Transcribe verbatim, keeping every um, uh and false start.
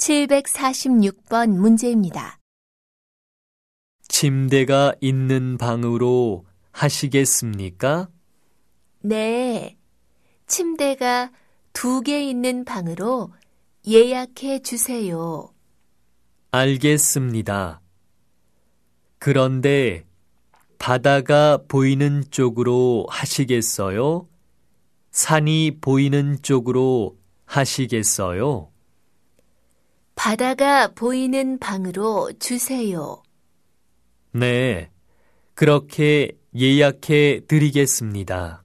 칠백사십육 번 문제입니다. 침대가 있는 방으로 하시겠습니까? 네, 침대가 두 개 있는 방으로 예약해 주세요. 알겠습니다. 그런데 바다가 보이는 쪽으로 하시겠어요? 산이 보이는 쪽으로 하시겠어요? 바다가 보이는 방으로 주세요. 네, 그렇게 예약해 드리겠습니다.